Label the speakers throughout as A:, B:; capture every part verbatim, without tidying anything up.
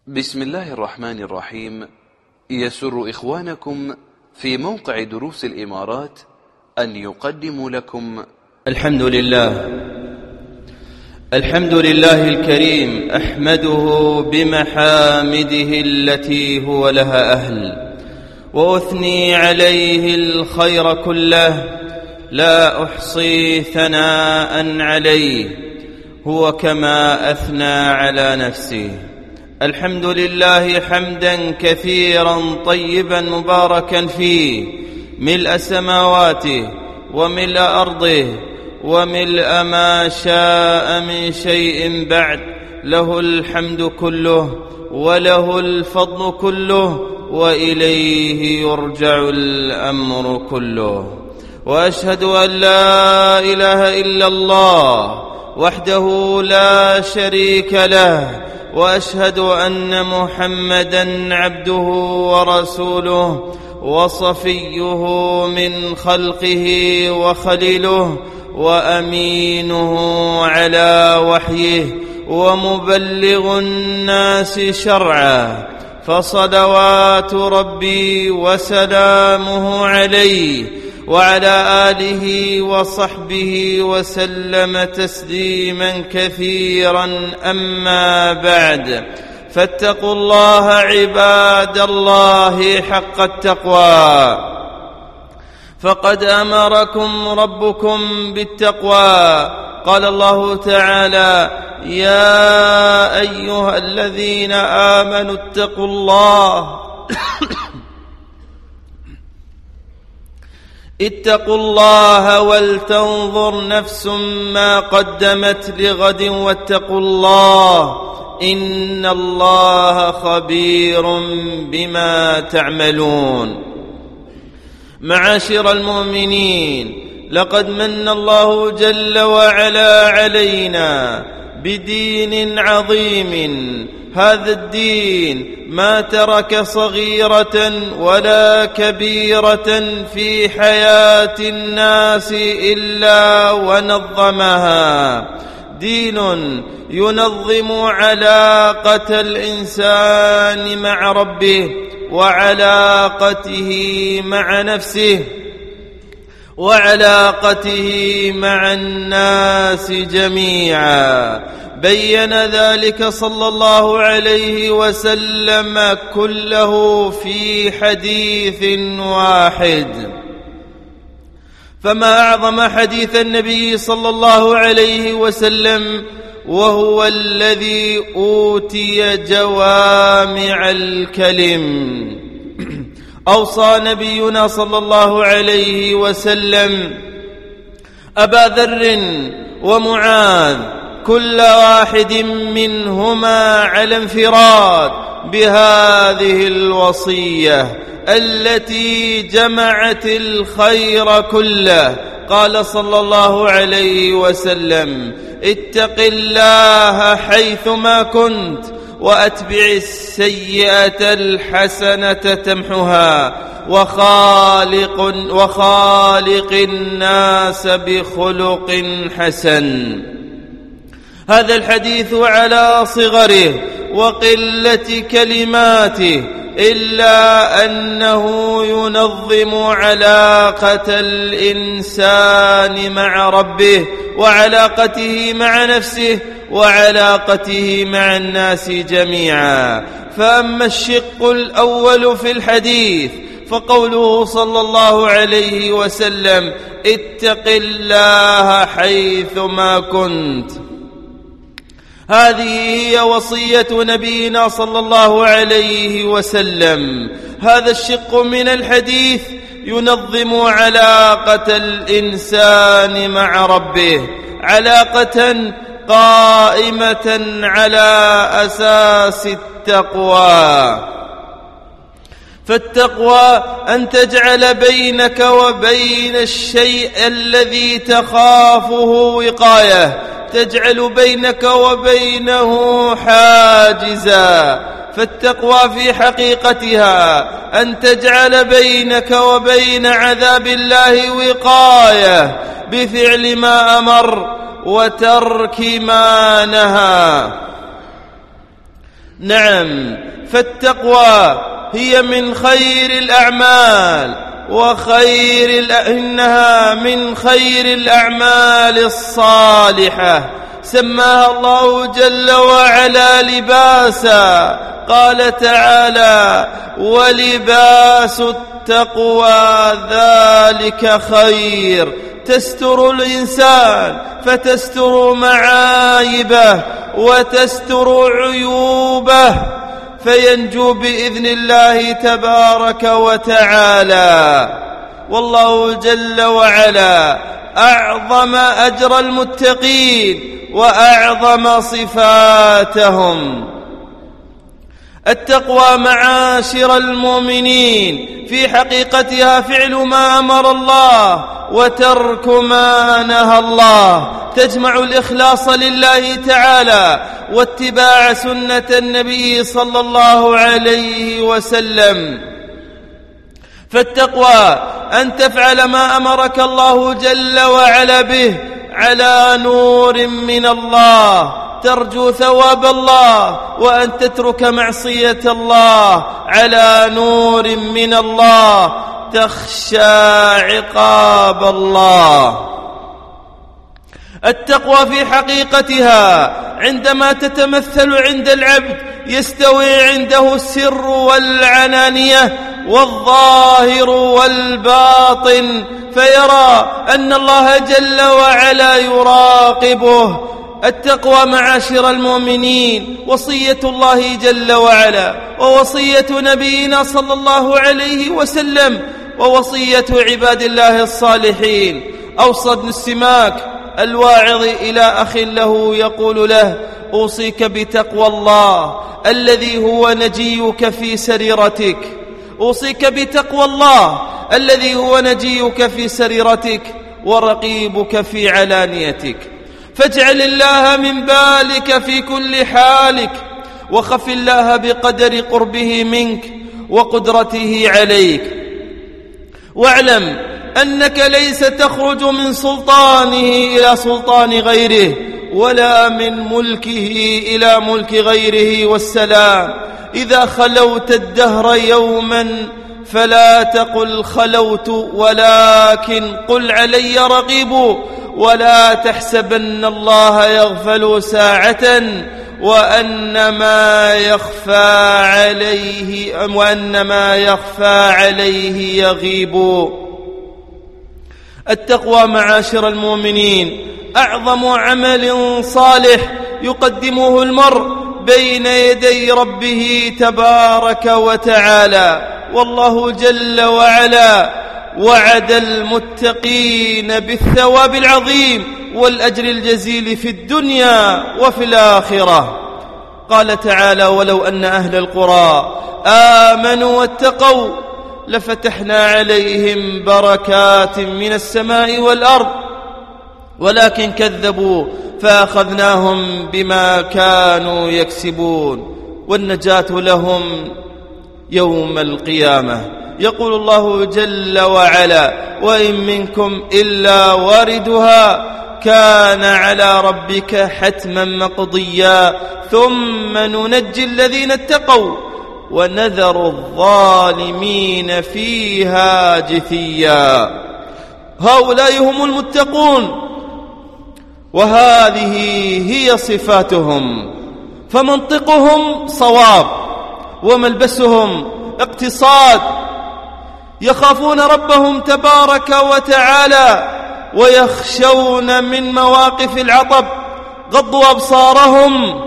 A: بسم الله الرحمن الرحيم. يسر إخوانكم في موقع دروس الإمارات أن يقدموا لكم
B: الحمد لله الحمد لله الكريم، أحمده بمحامده التي هو لها أهل، وأثني عليه الخير كله، لا أحصي ثناء عليه، هو كما أثنى على نفسه. الحمد لله حمدا كثيرا طيبا مباركا فيه، ملء سماواته وملء أرضه وملء ما شاء من شيء بعد، له الحمد كله وله الفضل كله، وإليه يرجع الأمر كله. وأشهد أن لا إله إلا الله وحده لا شريك له، وأشهد أن محمدًا عبده ورسوله وصفيه من خلقه وخليله، وأمينه على وحيه، ومبلغ الناس شرعه، فصلوات ربي وسلامه عليه وعلى آله وصحبه وسلم تسليما كثيرا. أما بعد، فاتقوا الله عباد الله حق التقوى، فقد أمركم ربكم بالتقوى. قال الله تعالى: يا أيها الذين آمنوا اتقوا الله اتقوا الله ولتنظر نفس ما قدمت لغد، واتقوا الله إن الله خبير بما تعملون. معاشر المؤمنين، لقد من الله جل وعلا علينا بدين عظيم، هذا الدين ما ترك صغيرة ولا كبيرة في حياة الناس إلا ونظمها. دين ينظم علاقة الإنسان مع ربه، وعلاقته مع نفسه، وعلاقته مع الناس جميعا. بين ذلك صلى الله عليه وسلم كله في حديث واحد. فما أعظم حديث النبي صلى الله عليه وسلم، وهو الذي أوتي جوامع الكلم. أوصى نبينا صلى الله عليه وسلم أبا ذر ومعاذ كل واحد منهما على انفراد بهذه الوصية التي جمعت الخير كله. قال صلى الله عليه وسلم: اتق الله حيثما كنت، وأتبع السيئة الحسنة تمحها، وخالق, وخالق الناس بخلق حسن. هذا الحديث على صغره وقلة كلماته، إلا أنه ينظم علاقة الإنسان مع ربه، وعلاقته مع نفسه، وعلاقته مع الناس جميعا. فأما الشق الأول في الحديث فقوله صلى الله عليه وسلم: اتق الله حيثما كنت. هذه هي وصية نبينا صلى الله عليه وسلم. هذا الشق من الحديث ينظم علاقة الإنسان مع ربه، علاقة قائمة على أساس التقوى. فالتقوى أن تجعل بينك وبين الشيء الذي تخافه وقاية، تجعل بينك وبينه حاجزا. فالتقوى في حقيقتها أن تجعل بينك وبين عذاب الله وقاية بفعل ما أمر وترك ما نهى. نعم، فالتقوى هي من خير الأعمال، وخير الأ... إنها من خير الأعمال الصالحة، سماها الله جل وعلا لباسا. قال تعالى: ولباس التقوى ذلك خير. تستر الإنسان فتستر معايبه وتستر عيوبه، فينجو بإذن الله تبارك وتعالى. والله جل وعلا أعظم أجر المتقين وأعظم صفاتهم. التقوى معاشر المؤمنين في حقيقتها فعل ما أمر الله وترك ما نهى الله، تجمع الإخلاص لله تعالى واتباع سنة النبي صلى الله عليه وسلم. فالتقوى أن تفعل ما أمرك الله جل وعلا به على نور من الله، ترجو ثواب الله، وأن تترك معصية الله على نور من الله، تخشى عقاب الله. التقوى في حقيقتها عندما تتمثل عند العبد يستوي عنده السر والعلانية والظاهر والباطن، فيرى أن الله جل وعلا يراقبه. التقوى معاشر المؤمنين وصية الله جل وعلا، ووصية نبينا صلى الله عليه وسلم، ووصية عباد الله الصالحين. أوصى ابن السماك الواعظ إلى أخ له يقول له: أوصيك بتقوى الله الذي هو نجيك في سريرتك، أوصيك بتقوى الله الذي هو نجيك في سريرتك ورقيبك في علانيتك، فاجعل الله من بالك في كل حالك، وخف الله بقدر قربه منك وقدرته عليك، واعلم أنك ليس تخرج من سلطانه إلى سلطان غيره، ولا من ملكه إلى ملك غيره. والسلام. إذا خلوت الدهر يوما فلا تقل خلوت، ولكن قل علي رقيب، ولا تحسبن الله يغفل ساعة وأن ما يخفى عليه وأن ما يخفى عليه يغيب. التقوى معاشر المؤمنين أعظم عمل صالح يقدمه المرء بين يدي ربه تبارك وتعالى. والله جل وعلا وعد المتقين بالثواب العظيم والأجر الجزيل في الدنيا وفي الآخرة. قال تعالى: ولو أن أهل القرى آمنوا واتقوا لفتحنا عليهم بركات من السماء والأرض ولكن كذبوا فأخذناهم بما كانوا يكسبون. والنجاة لهم يوم القيامة. يقول الله جل وعلا: وإن منكم إلا واردها كان على ربك حتما مقضيا ثم ننجي الذين اتقوا ونذر الظالمين فيها جثيا. هؤلاء هم المتقون، وهذه هي صفاتهم، فمنطقهم صواب وملبسهم اقتصاد، يخافون ربهم تبارك وتعالى ويخشون من مواقف العطب، غضوا أبصارهم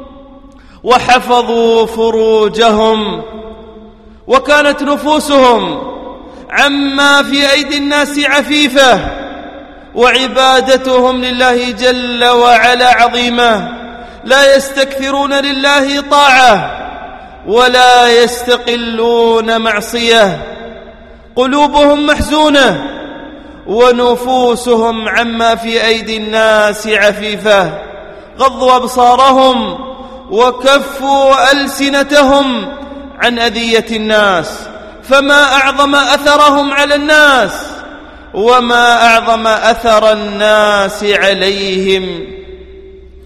B: وحفظوا فروجهم، وكانت نفوسهم عما في أيدي الناس عفيفة، وعبادتهم لله جل وعلا عظيمة، لا يستكثرون لله طاعة ولا يستقلون معصية، قلوبهم محزونة ونفوسهم عما في أيدي الناس عفيفة، غضوا أبصارهم وكفوا ألسنتهم عن أذية الناس، فما أعظم أثرهم على الناس وما أعظم أثر الناس عليهم.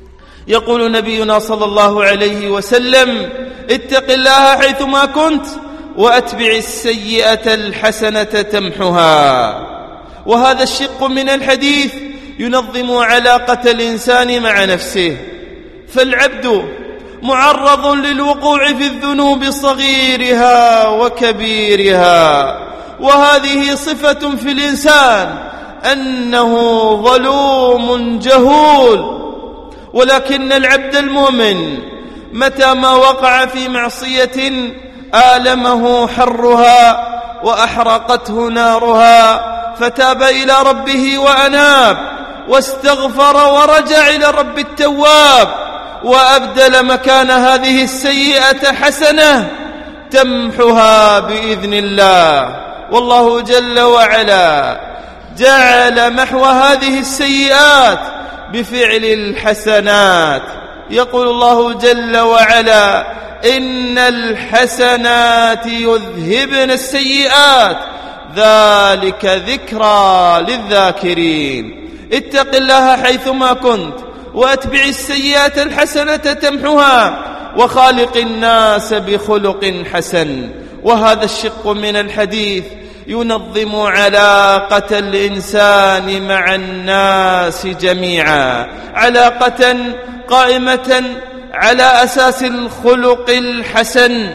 B: يقول نبينا صلى الله عليه وسلم: اتق الله حيثما كنت وأتبع السيئة الحسنة تمحها. وهذا الشق من الحديث ينظم علاقة الإنسان مع نفسه، فالعبد معرض للوقوع في الذنوب صغيرها وكبيرها، وهذه صفة في الإنسان أنه ظلوم جهول. ولكن العبد المؤمن متى ما وقع في معصية آلمه حرها وأحرقته نارها فتاب إلى ربه وأناب واستغفر ورجع إلى رب التواب، وأبدل مكان هذه السيئة حسنة تمحها بإذن الله. والله جل وعلا جعل محو هذه السيئات بفعل الحسنات. يقول الله جل وعلا: إن الحسنات يذهبن السيئات ذلك ذكرى للذاكرين. اتق الله حيثما كنت وأتبع السيئات الحسنة تمحها وخالق الناس بخلق حسن. وهذا الشق من الحديث ينظم علاقة الإنسان مع الناس جميعا، علاقة قائمة على أساس الخلق الحسن،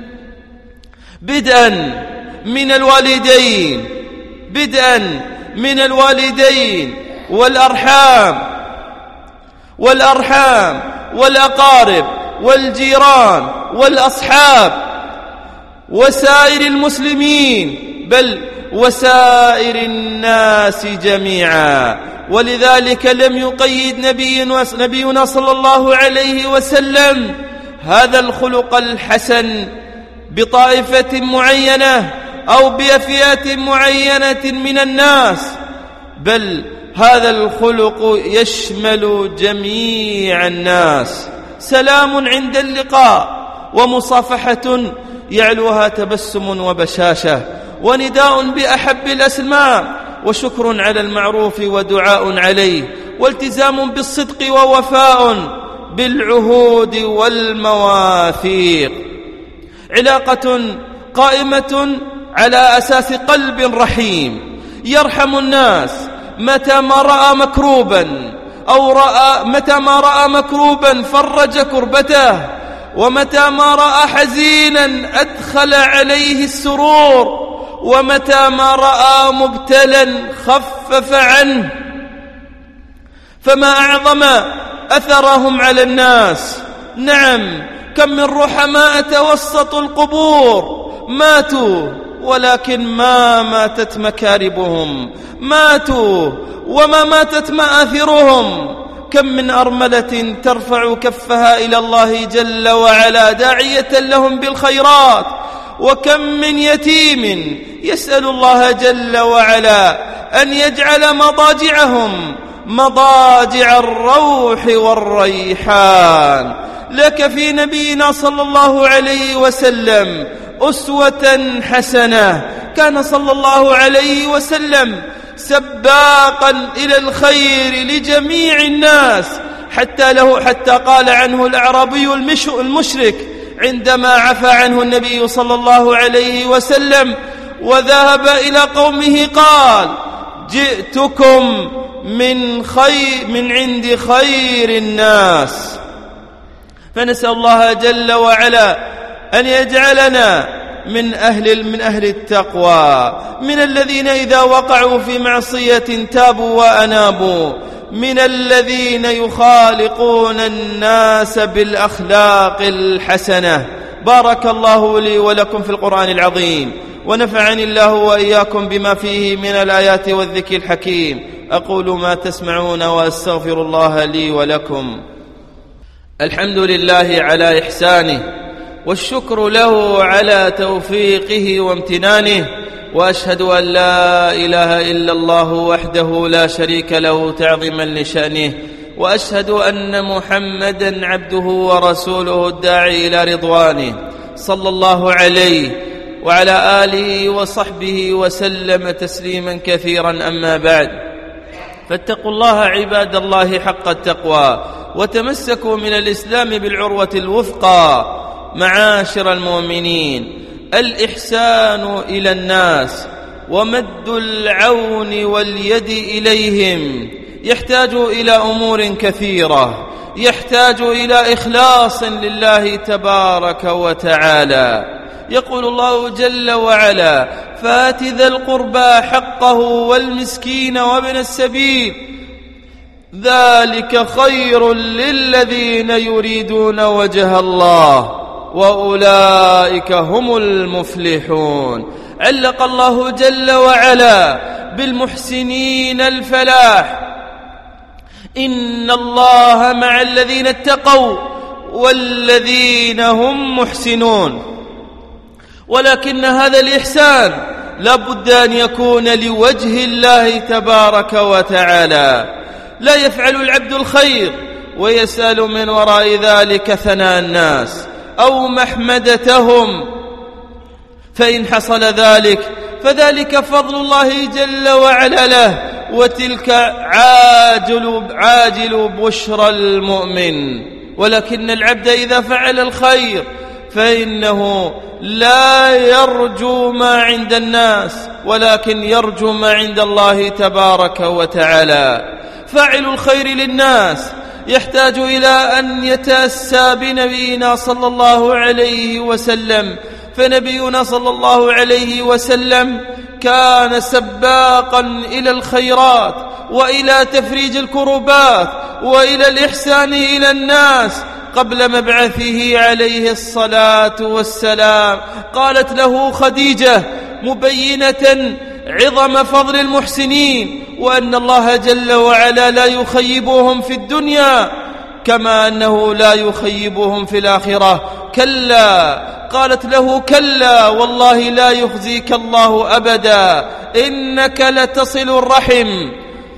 B: بدءا من الوالدين بدءا من الوالدين والأرحام والأرحام والأقارب والجيران والأصحاب وسائر المسلمين، بل وسائر الناس جميعا. ولذلك لم يقيد نبينا صلى الله عليه وسلم هذا الخلق الحسن بطائفة معينة أو بفئات معينة من الناس، بل هذا الخلق يشمل جميع الناس. سلام عند اللقاء، ومصافحة يعلوها تبسم وبشاشة، ونداء بأحب الأسماء، وشكر على المعروف ودعاء عليه، والتزام بالصدق ووفاء بالعهود والمواثيق. علاقة قائمة على أساس قلب رحيم يرحم الناس متى ما رأى مكروبا أو رأى متى ما رأى مكروبا فرج كربته، ومتى ما رأى حزينا أدخل عليه السرور، ومتى ما رأى مبتلا خفف عنه. فما أعظم أثرهم على الناس. نعم، كم من رحماء توسطوا القبور ماتوا، ولكن ما ماتت مكاربهم، ماتوا وما ماتت مآثرهم. كم من أرملة ترفع كفها إلى الله جل وعلا داعية لهم بالخيرات، وكم من يتيم يسأل الله جل وعلا أن يجعل مضاجعهم مضاجع الروح والريحان. لك في نبينا صلى الله عليه وسلم أسوة حسنة. كان صلى الله عليه وسلم سباقا إلى الخير لجميع الناس، حتى له حتى قال عنه الأعرابي المشرك عندما عفى عنه النبي صلى الله عليه وسلم وذهب إلى قومه، قال: جئتكم من خير من عند خير الناس. فنسأل الله جل وعلا أن يجعلنا من أهل من أهل التقوى، من الذين إذا وقعوا في معصية تابوا وأنابوا، من الذين يخالقون الناس بالأخلاق الحسنة. بارك الله لي ولكم في القرآن العظيم، ونفعني الله وإياكم بما فيه من الآيات والذكر الحكيم. أقول ما تسمعون وأستغفر الله لي ولكم. الحمد لله على إحسانه، والشكر له على توفيقه وامتنانه، وأشهد أن لا إله إلا الله وحده لا شريك له تعظيما لشأنه، وأشهد أن محمدا عبده ورسوله الداعي إلى رضوانه، صلى الله عليه وعلى آله وصحبه وسلم تسليما كثيرا. أما بعد، فاتقوا الله عباد الله حق التقوى، وتمسكوا من الإسلام بالعروة الوثقى. معاشر المؤمنين، الإحسان إلى الناس ومد العون واليد إليهم يحتاج إلى أمور كثيرة، يحتاج إلى إخلاص لله تبارك وتعالى. يقول الله جل وعلا: فآت ذا القربى حقه والمسكين وابن السبيل ذلك خير للذين يريدون وجه الله وأولئك هم المفلحون. علق الله جل وعلا بالمحسنين الفلاح: إن الله مع الذين اتقوا والذين هم محسنون. ولكن هذا الإحسان لا بد أن يكون لوجه الله تبارك وتعالى. لا يفعل العبد الخير ويسأل من وراء ذلك ثناء الناس أو محمدتهم، فإن حصل ذلك فذلك فضل الله جل وعلا له، وتلك عاجل, عاجل بشرى المؤمن. ولكن العبد إذا فعل الخير فإنه لا يرجو ما عند الناس، ولكن يرجو ما عند الله تبارك وتعالى. فاعل الخير للناس يحتاج إلى أن يتأسى بنبينا صلى الله عليه وسلم، فنبينا صلى الله عليه وسلم كان سباقا إلى الخيرات وإلى تفريج الكربات وإلى الإحسان إلى الناس قبل مبعثه عليه الصلاة والسلام. قالت له خديجة مبينة عظم فضل المحسنين، وأن الله جل وعلا لا يخيبهم في الدنيا كما أنه لا يخيبهم في الآخرة. كلا، قالت له: كلا والله لا يخزيك الله أبدا، إنك لتصل الرحم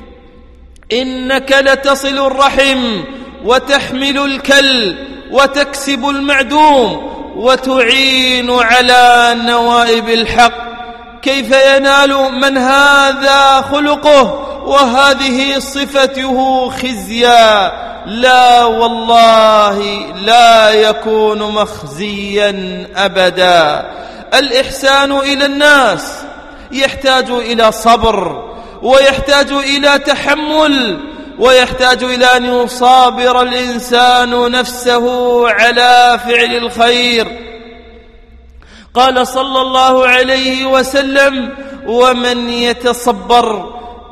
B: إنك لتصل الرحم وتحمل الكل وتكسب المعدوم وتعين على نوائب الحق. كيف ينال من هذا خلقه وهذه صفته خزيا؟ لا والله لا يكون مخزيا أبدا. الإحسان إلى الناس يحتاج إلى صبر، ويحتاج إلى تحمل، ويحتاج إلى أن يصابر الإنسان نفسه على فعل الخير. قال صلى الله عليه وسلم: ومن يتصبر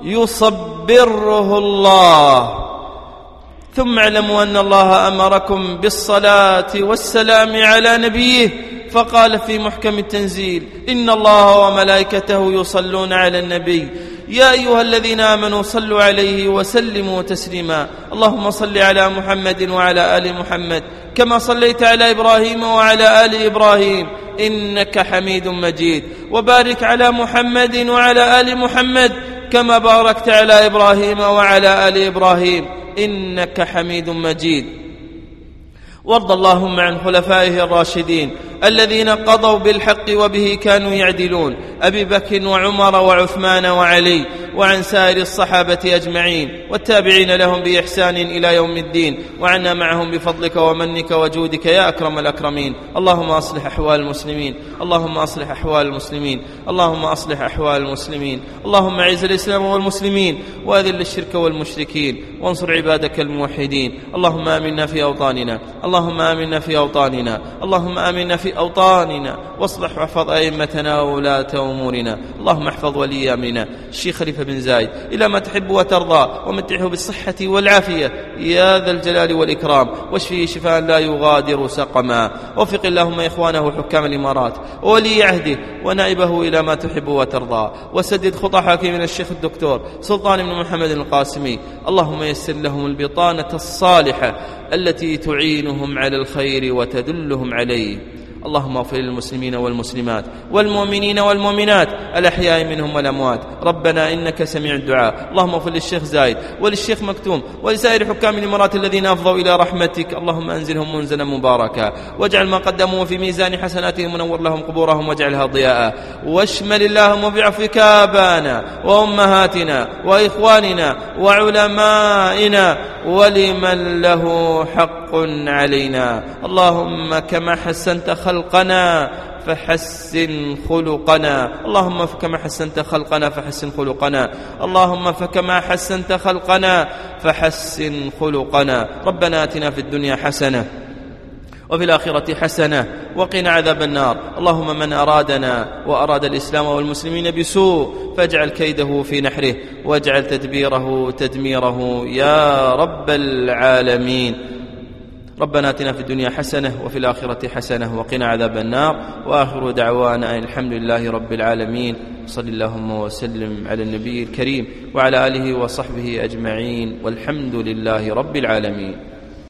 B: يصبره الله. ثم اعلموا أن الله أمركم بالصلاة والسلام على نبيه، فقال في محكم التنزيل: إن الله وملائكته يصلون على النبي يا أيها الذين آمنوا صلوا عليه وسلموا تسليما. اللهم صل على محمد وعلى آل محمد كما صليت على إبراهيم وعلى آل إبراهيم إنك حميد مجيد، وبارك على محمد وعلى آل محمد كما باركت على إبراهيم وعلى آل إبراهيم إنك حميد مجيد. وارض اللهم عن خلفائه الراشدين الذين قضوا بالحق وبه كانوا يعدلون، أبي بكر وعمر وعثمان وعلي، وعن سائر الصحابة أجمعين والتابعين لهم بإحسان إلى يوم الدين، وعنا معهم بفضلك ومنك وجودك يا أكرم الأكرمين. اللهم أصلح أحوال المسلمين، اللهم أصلح أحوال المسلمين، اللهم أصلح أحوال المسلمين. اللهم أعز الإسلام والمسلمين وأذل الشرك والمشركين، وانصر عبادك الموحدين. اللهم آمنا في أوطاننا، اللهم آمنا في أوطاننا، اللهم آمنا في أوطاننا، واصلح واحفظ أئمتنا وولاة أمورنا. اللهم احفظ ولي أمرنا الشيخ خليفة بن زايد إلى ما تحب وترضى، ومتعه بالصحة والعافية يا ذا الجلال والإكرام، واشفيه شفاء لا يغادر سقما. وفق اللهم إخوانه حكام الإمارات وولي عهده ونائبه إلى ما تحب وترضى، وسدد خطى حاكمنا الشيخ الدكتور سلطان بن محمد القاسمي. اللهم يسر لهم البطانة الصالحة التي تعينهم على الخير وتدلهم عليه. اللهم اغفر للمسلمين والمسلمات والمؤمنين والمؤمنات الأحياء منهم والأموات. ربنا إنك سميع الدعاء. اللهم اغفر للشيخ زايد وللشيخ مكتوم ولسائر حكام الإمارات الذين أفضوا إلى رحمتك، اللهم أنزلهم منزلا مباركا، واجعل ما قدموا في ميزان حسناتهم ونور لهم قبورهم واجعلها ضياء، واشمل اللهم بعفوك آبانا وأمهاتنا وإخواننا وعلمائنا ولمن له حق علينا. اللهم كما حسنت خلقنا فحسن خلقنا، اللهم فكما حسنت خلقنا فحسن خلقنا، اللهم فكما حسنت خلقنا فحسن خلقنا. ربنا آتنا في الدنيا حسنة وفي الآخرة حسنة وقنا عذاب النار. اللهم من أرادنا وأراد الإسلام والمسلمين بسوء فاجعل كيده في نحره واجعل تدبيره تدميره يا رب العالمين. ربنا آتنا في الدنيا حسنة وفي الآخرة حسنة وقنا عذاب النار. وآخر دعوانا أن الحمد لله رب العالمين. صلى اللهم وسلم على النبي الكريم وعلى آله وصحبه أجمعين والحمد لله رب العالمين.